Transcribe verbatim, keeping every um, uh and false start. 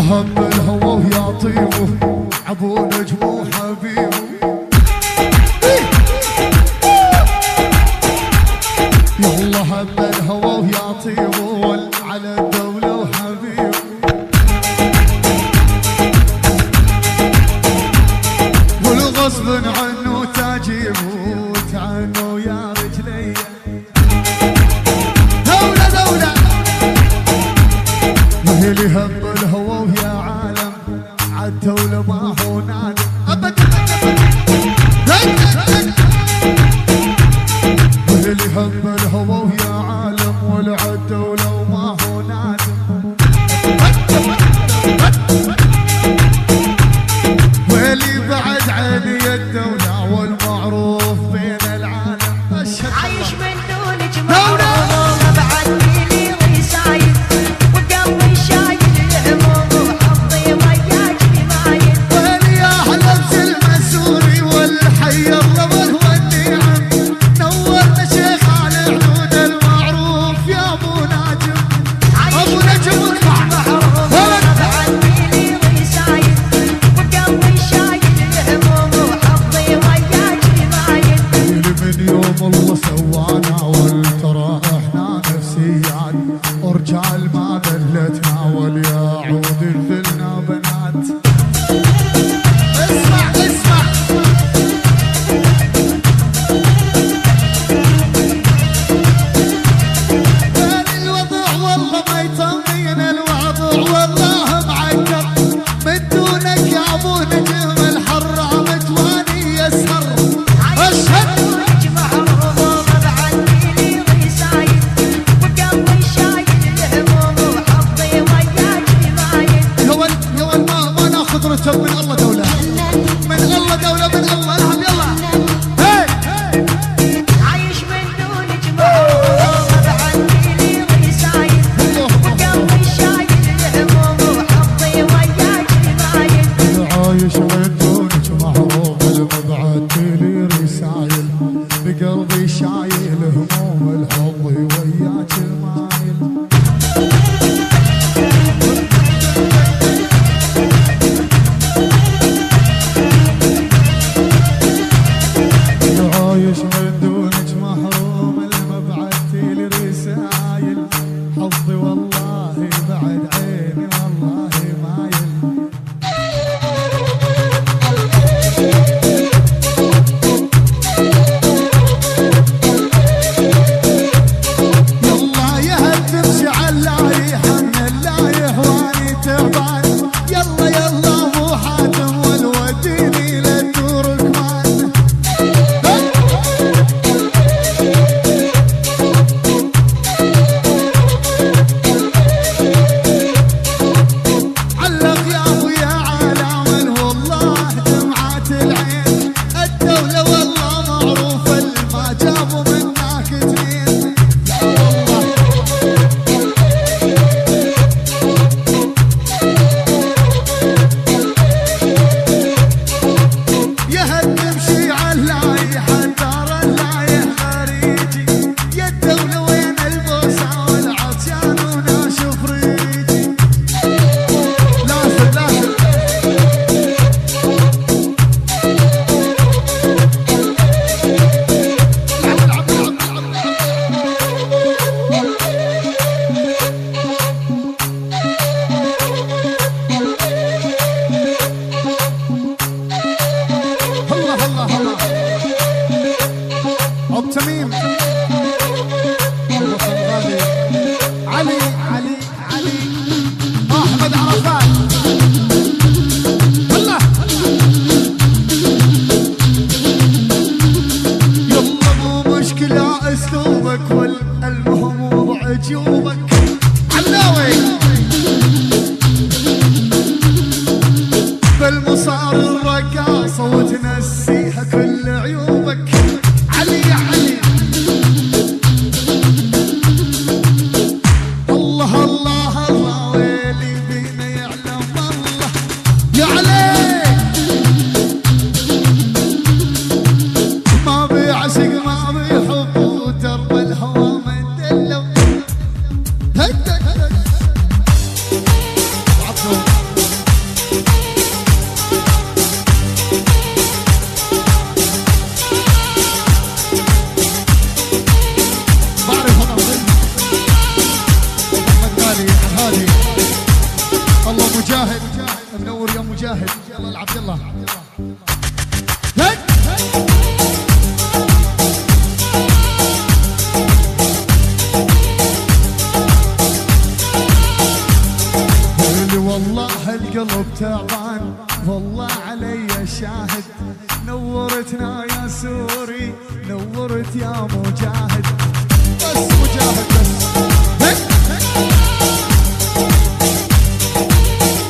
هم الهوى ويا طيبه ابو نجم وحبيبه يلا هم الهوى ويا طيبه على الدولة وحبيبه والغصب عنه تجيبه وتعنه يا رجلي دولة دولة وهلي هم الهوى ويا عالم عالدولة ما هو نادم أبدا وهلي هم الهوى ويا عالم ولا عالدولة وما هو نادم ويلي بعد عيني الدولة والمعروف بين العالم عايش من دونك معروف بعد لي رسايل وقلبي شايل الهموم وحظي وياك بمايل ويلي يا حلبس المسوري والحي الضبل والنعم نورنا شيخ على حدود المعروف يا ابو ناجم ابو نجم معروف بعد لي رسايل وقلبي شايل الهموم وحظي وياك بمايل من يوم الله سوانا والترى احنا نفسيان ورجال ما ذلتنا واليعود ذلنا بنات اسمع اسمع الوضع والله ما يطمن الوضع والله معكر من دونك يا ابو نجم الحرام تواني يسهر اشهد قدرتهم من الله دولة من الله دولة من الله العب يلا هي عايش من دونك معروف بعد لي رسايل وقلبي شايل الهموم وحظي وياك بمايل عايش من دونك معروف المبعد لي رسايل بقلبي شايل هموم الحظ وياك المايل عايش من دونك محروم المبعد لي رسايل حظي والله بعد عيني والله مايل يلا يهل تمشي عاللاي حمل لا يهواني تعبان يلا يلا ابو حاتم والوديني للتركمان علق يا ابو يا عالم والله دمعات العين الدولة والله معروفة ما جابوا منك اثنين يهد نمشي عاللاي حدار اللاي خريجي يا الدولة وين البوسة والعطيان وناشف ريجي لازم لازم العب العب العب هلا هلا هلا ابو تميم الوطن غالي علي علي علي احمد عرفات هلا يلا مو مشكلة اسلوبك والمهم وضع جيوبك علاوي بالمصار الرقاصة وتنسيها كل عيوبك علي يا علي الله الله الله ويلي بينا يعلم الله يا علي ما بيعشق ما بيحب ودرب الهوى مدلو هدك عبدو وتعبان والله علي شاهد. نورتنا يا سوري، نورت يا مجاهد، بس مجاهد بس.